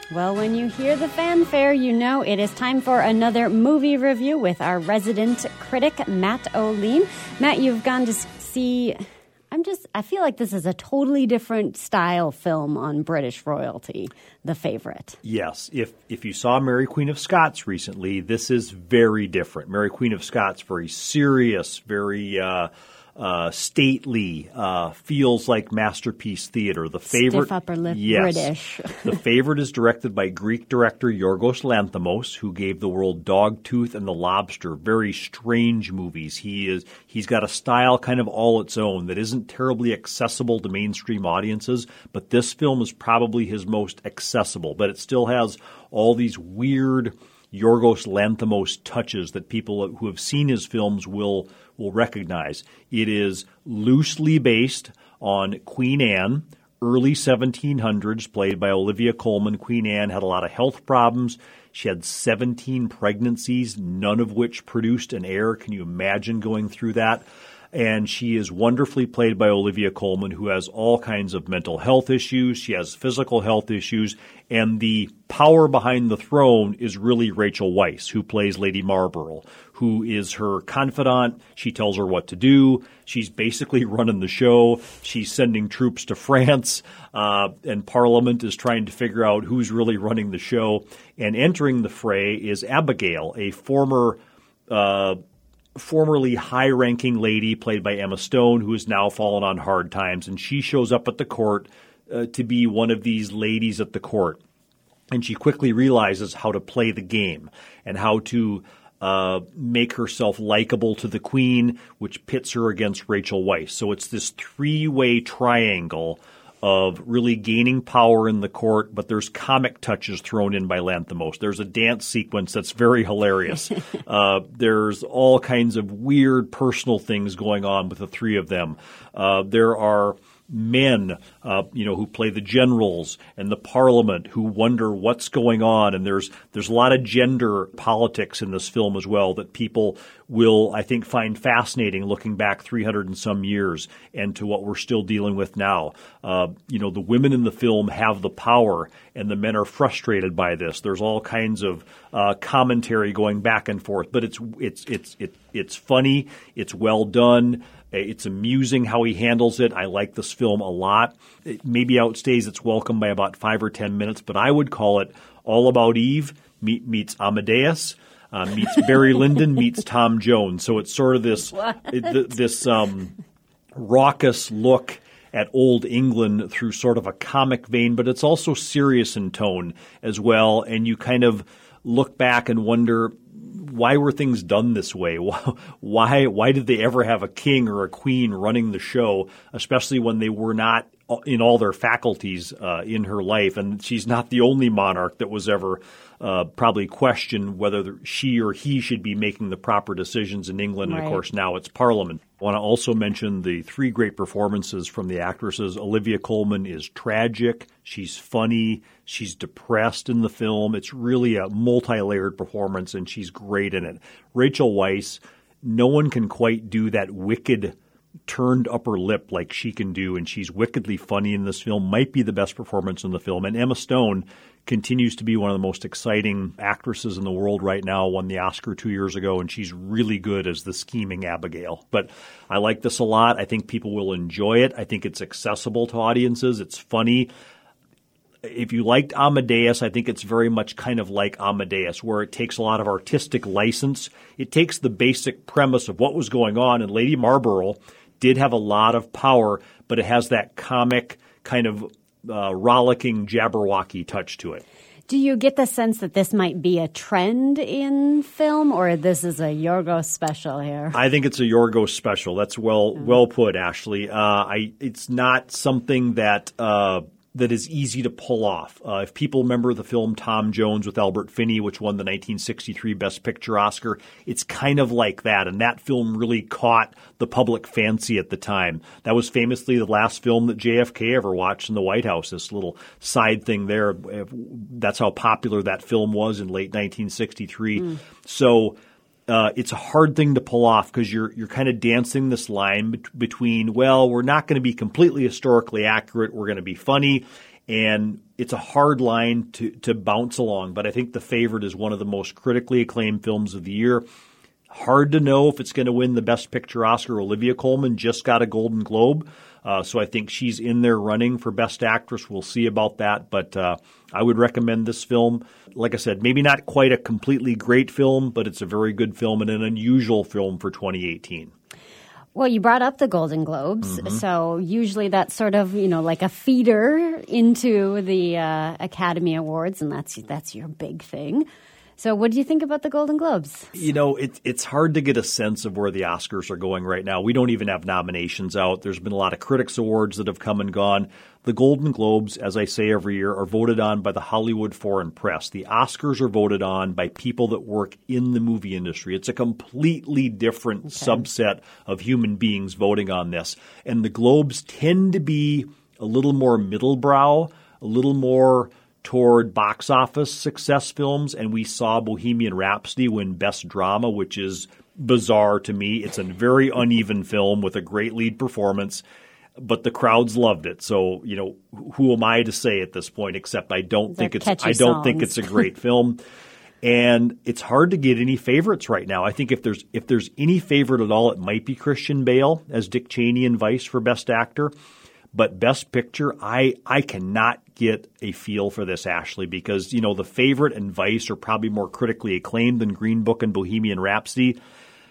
Well, when you hear the fanfare, you know it is time for another movie review with our resident critic, Matt O'Lean. Matt, you've gone to see... I'm just, I feel like this is a totally different style film on British royalty, The Favourite. Yes. If if you saw Mary Queen of Scots recently, this is very different. Mary Queen of Scots, very serious, very uh, uh, stately, uh, feels like masterpiece theater. The Favourite, Stiff upper lip yes. British. The Favourite is directed by Greek director Yorgos Lanthimos, who gave the world Dogtooth and The Lobster, very strange movies. He is he's got a style kind of all its own that isn't terribly accessible to mainstream audiences, but this film is probably his most accessible. But it still has all these weird Yorgos Lanthimos touches that people who have seen his films will will recognize. It is loosely based on Queen Anne, early seventeen hundreds, played by Olivia Colman. Queen Anne had a lot of health problems. She had seventeen pregnancies, none of which produced an heir. Can you imagine going through that? And she is wonderfully played by Olivia Colman, who has all kinds of mental health issues. She has physical health issues. And the power behind the throne is really Rachel Weisz, who plays Lady Marlborough, who is her confidant. She tells her what to do. She's basically running the show. She's sending troops to France, uh, and Parliament is trying to figure out who's really running the show. And entering the fray is Abigail, a former uh formerly high-ranking lady played by Emma Stone, who has now fallen on hard times. And she shows up at the court uh, to be one of these ladies at the court. And she quickly realizes how to play the game and how to uh, make herself likable to the queen, which pits her against Rachel Weisz. So it's this three-way triangle of really gaining power in the court, but there's comic touches thrown in by Lanthimos. There's a dance sequence that's very hilarious. uh, there's all kinds of weird personal things going on with the three of them. Uh, there are men, uh, you know, who play the generals and the parliament who wonder what's going on. And there's there's a lot of gender politics in this film as well that people will, I think, find fascinating looking back three hundred and some years and to what we're still dealing with now. Uh, you know, the women in the film have the power and the men are frustrated by this. There's all kinds of uh, commentary going back and forth, but it's it's it's it, it's funny. It's well done. It's amusing how he handles it. I like this film a lot. It maybe outstays its welcome by about five or ten minutes, but I would call it All About Eve meet, meets Amadeus, uh, meets Barry Lyndon, meets Tom Jones. So it's sort of this it, this um, raucous look at old England through sort of a comic vein, but it's also serious in tone as well. And you kind of look back and wonder, why were things done this way? Why why did they ever have a king or a queen running the show, especially when they were not in all their faculties uh, in her life? And she's not the only monarch that was ever uh, probably questioned whether she or he should be making the proper decisions in England. Right. And, of course, now it's Parliament. I want to also mention the three great performances from the actresses. Olivia Colman is tragic. She's funny. She's depressed in the film. It's really a multi-layered performance, and she's great in it. Rachel Weisz, no one can quite do that wicked turned upper lip like she can do, and she's wickedly funny in this film, might be the best performance in the film. And Emma Stone continues to be one of the most exciting actresses in the world right now, won the Oscar two years ago, and she's really good as the scheming Abigail. But I like this a lot. I think people will enjoy it. I think it's accessible to audiences. It's funny. If you liked Amadeus, I think it's very much kind of like Amadeus, where it takes a lot of artistic license. It takes the basic premise of what was going on, and Lady Marlborough did have a lot of power, but it has that comic kind of uh, rollicking Jabberwocky touch to it. Do you get the sense that this might be a trend in film, or this is a Yorgos special here? I think it's a Yorgos special. That's well mm-hmm. well put, Ashley. Uh, I it's not something that uh, that is easy to pull off. Uh, if people remember the film Tom Jones with Albert Finney, which won the nineteen sixty-three Best Picture Oscar, it's kind of like that. And that film really caught the public fancy at the time. That was famously the last film that J F K ever watched in the White House, this little side thing there. That's how popular that film was in late nineteen sixty-three. Mm. So Uh, it's a hard thing to pull off because you're you're kind of dancing this line bet- between, well, we're not going to be completely historically accurate, we're going to be funny, and it's a hard line to, to bounce along, but I think The Favorite is one of the most critically acclaimed films of the year. Hard to know if it's going to win the Best Picture Oscar. Olivia Colman just got a Golden Globe, uh, so I think she's in there running for Best Actress. We'll see about that, but uh, I would recommend this film. Like I said, maybe not quite a completely great film, but it's a very good film and an unusual film for twenty eighteen. Well, you brought up the Golden Globes, Mm-hmm. so usually that's sort of, you know, like a feeder into the uh, Academy Awards, and that's that's your big thing. So what do you think about the Golden Globes? You know, it, it's hard to get a sense of where the Oscars are going right now. We don't even have nominations out. There's been a lot of critics' awards that have come and gone. The Golden Globes, as I say every year, are voted on by the Hollywood Foreign Press. The Oscars are voted on by people that work in the movie industry. It's a completely different okay. subset of human beings voting on this. And the Globes tend to be a little more middlebrow, a little more toward box office success films, and we saw Bohemian Rhapsody win Best Drama, which is bizarre to me. It's a very uneven film with a great lead performance, but the crowds loved it. So, you know, who am I to say at this point? Except I don't They're think it's catchy I don't songs. think it's a great film. And it's hard to get any favorites right now. I think if there's if there's any favorite at all, it might be Christian Bale as Dick Cheney in Vice for Best Actor. But Best Picture, I, I cannot get a feel for this, Ashley, because, you know, The Favorite and Vice are probably more critically acclaimed than Green Book and Bohemian Rhapsody.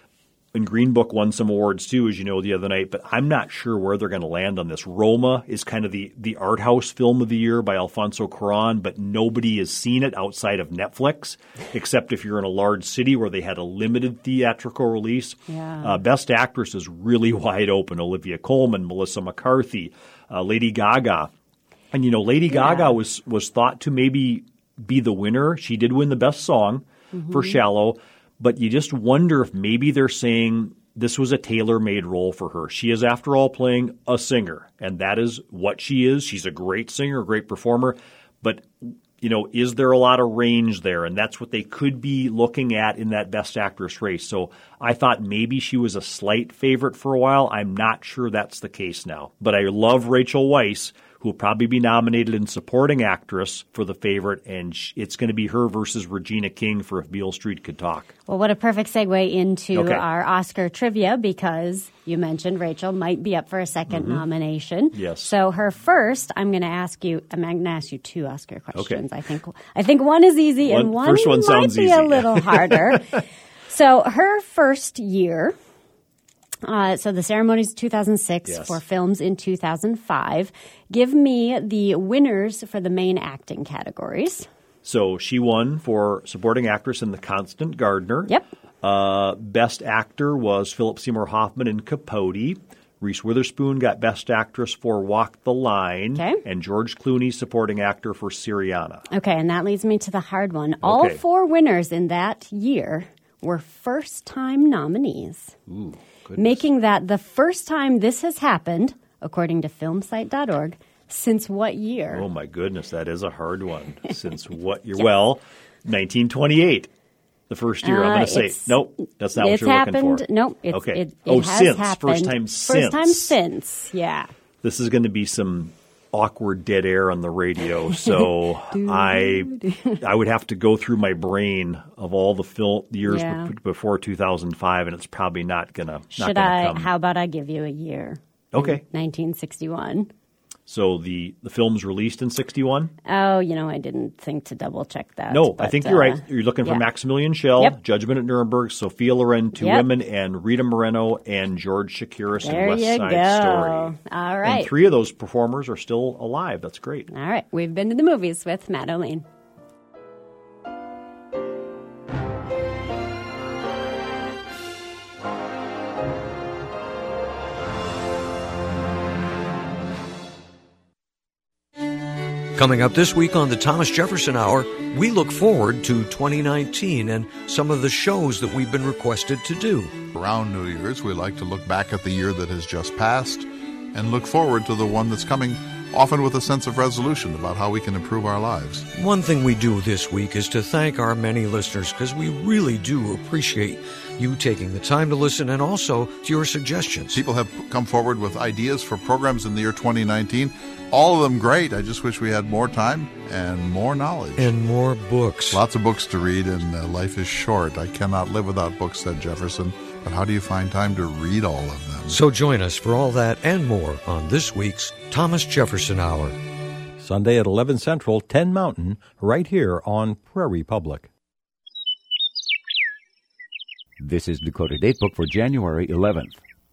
And Green Book won some awards, too, as you know, the other night. But I'm not sure where they're going to land on this. Roma is kind of the, the art house film of the year by Alfonso Cuarón, but nobody has seen it outside of Netflix, except if you're in a large city where they had a limited theatrical release. Yeah. Uh, Best Actress is really wide open. Olivia Colman, Melissa McCarthy, uh, Lady Gaga. And, you know, Lady Yeah. Gaga was, was thought to maybe be the winner. She did win the Best Song Mm-hmm. for Shallow. But you just wonder if maybe they're saying this was a tailor-made role for her. She is, after all, playing a singer, and that is what she is. She's a great singer, a great performer. But, you know, is there a lot of range there? And that's what they could be looking at in that Best Actress race. So I thought maybe she was a slight favorite for a while. I'm not sure that's the case now. But I love Rachel Weisz, who will probably be nominated in Supporting Actress for The Favorite, and it's going to be her versus Regina King for If Beale Street Could Talk. Well, what a perfect segue into Okay. our Oscar trivia, because you mentioned Rachel might be up for a second Mm-hmm. nomination. Yes. So her first, I'm going to ask you. I'm going to ask you two Oscar questions. Okay. I think. I think one is easy, and One- one first one might sounds be easy. a little harder. So her first year. Uh, so the ceremony's two thousand six Yes. for films in two thousand five. Give me the winners for the main acting categories. So she won for Supporting Actress in The Constant Gardener. Yep. Uh, Best Actor was Philip Seymour Hoffman in Capote. Reese Witherspoon got Best Actress for Walk the Line. Okay. And George Clooney, Supporting Actor for Syriana. Okay, and that leads me to the hard one. All Okay. four winners in that year were first-time nominees, Ooh, goodness. making that the first time this has happened, according to film site dot org, since what year? Oh, my goodness, that is a hard one. Since what year? Yes. Well, nineteen twenty-eight. The first year. I'm Uh, going to say, it's- nope, that's not what it's you're happened. looking for. Nope. It's, okay. It, it oh, has since. happened. First time since. First time since, yeah. This is going to be some awkward dead air on the radio, so I I would have to go through my brain of all the fil- years Yeah. be- before two thousand five, and it's probably not going to Should not I, gonna come. how about I give you a year? Okay. nineteen sixty-one. So the, the film's released in sixty-one? Oh, you know, I didn't think to double check that. No, I but, think you're uh, right. You're looking for yeah. Maximilian Schell, Yep. Judgment at Nuremberg, Sophia Loren, Two Yep. Women, and Rita Moreno and George Chakiris There in West you Side go. Story. All right. And three of those performers are still alive. That's great. All right. We've been to the movies with Matt O'Lane. Coming up this week on the Thomas Jefferson Hour, we look forward to twenty nineteen and some of the shows that we've been requested to do. Around New Year's, we like to look back at the year that has just passed and look forward to the one that's coming often with a sense of resolution about how we can improve our lives. One thing we do this week is to thank our many listeners, because we really do appreciate you taking the time to listen and also to your suggestions. People have come forward with ideas for programs in the year twenty nineteen. All of them great. I just wish we had more time and more knowledge. And more books. Lots of books to read, and uh, life is short. I cannot live without books, said Jefferson. But how do you find time to read all of them? So join us for all that and more on this week's Thomas Jefferson Hour. Sunday at eleven Central, ten Mountain, right here on Prairie Public. This is Dakota Datebook for January eleventh.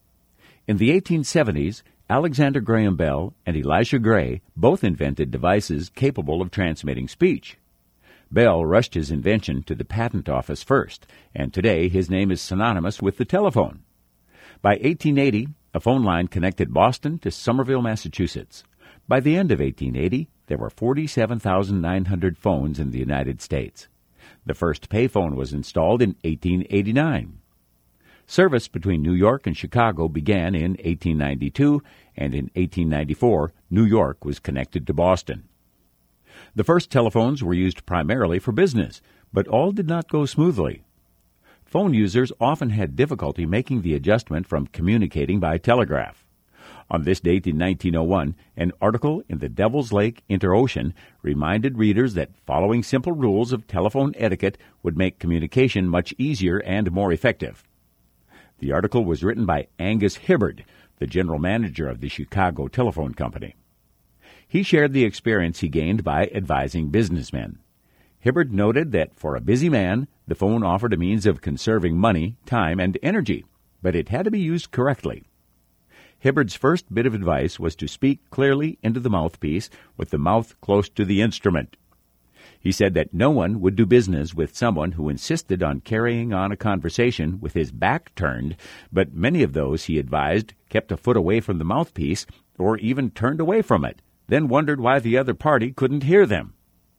In the eighteen seventies, Alexander Graham Bell and Elisha Gray both invented devices capable of transmitting speech. Bell rushed his invention to the patent office first, and today his name is synonymous with the telephone. By eighteen eighty, a phone line connected Boston to Somerville, Massachusetts. By the end of eighteen eighty, there were forty-seven thousand nine hundred phones in the United States. The first payphone was installed in eighteen eighty-nine. Service between New York and Chicago began in eighteen ninety-two, and in eighteen ninety-four, New York was connected to Boston. The first telephones were used primarily for business, but all did not go smoothly. Phone users often had difficulty making the adjustment from communicating by telegraph. On this date in nineteen oh one, an article in the Devil's Lake Inter-Ocean reminded readers that following simple rules of telephone etiquette would make communication much easier and more effective. The article was written by Angus Hibbard, the general manager of the Chicago Telephone Company. He shared the experience he gained by advising businessmen. Hibbard noted that for a busy man, the phone offered a means of conserving money, time, and energy, but it had to be used correctly. Hibbard's first bit of advice was to speak clearly into the mouthpiece with the mouth close to the instrument. He said that no one would do business with someone who insisted on carrying on a conversation with his back turned, but many of those, he advised, kept a foot away from the mouthpiece or even turned away from it, then wondered why the other party couldn't hear them.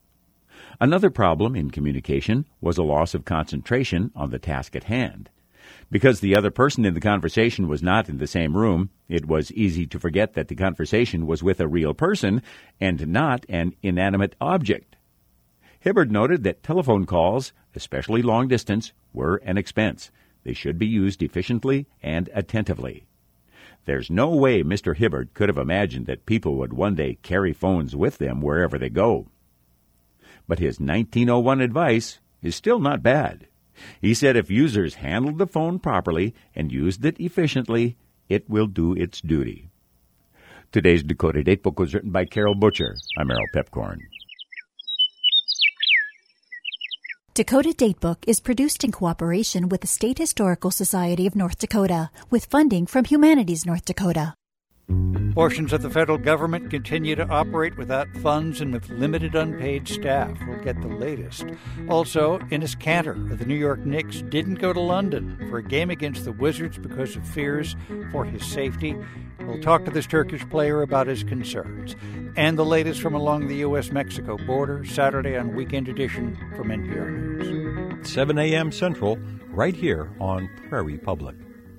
Another problem in communication was a loss of concentration on the task at hand. Because the other person in the conversation was not in the same room, it was easy to forget that the conversation was with a real person and not an inanimate object. Hibbard noted that telephone calls, especially long distance, were an expense. They should be used efficiently and attentively. There's no way Mister Hibbard could have imagined that people would one day carry phones with them wherever they go. But his nineteen oh one advice is still not bad. He said if users handled the phone properly and used it efficiently, it will do its duty. Today's Dakota Datebook was written by Carol Butcher. I'm Errol Pepcorn. Dakota Datebook is produced in cooperation with the State Historical Society of North Dakota, with funding from Humanities North Dakota. Portions of the federal government continue to operate without funds and with limited unpaid staff. We'll get the latest. Also, Enes Kanter of the New York Knicks didn't go to London for a game against the Wizards because of fears for his safety. We'll talk to this Turkish player about his concerns. And the latest from along the U S Mexico border, Saturday on Weekend Edition from N P R News. seven a.m. Central, right here on Prairie Public.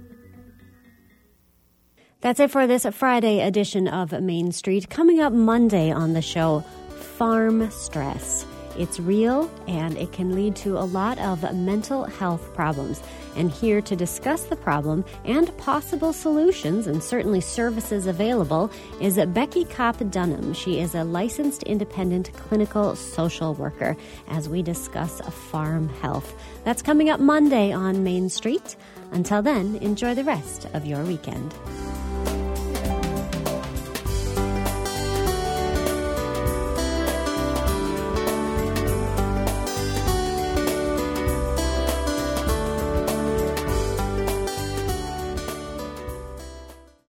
That's it for this Friday edition of Main Street. Coming up Monday on the show, farm stress. It's real and it can lead to a lot of mental health problems. And here to discuss the problem and possible solutions and certainly services available is Becky Kopp Dunham. She is a licensed independent clinical social worker as we discuss farm health. That's coming up Monday on Main Street. Until then, enjoy the rest of your weekend.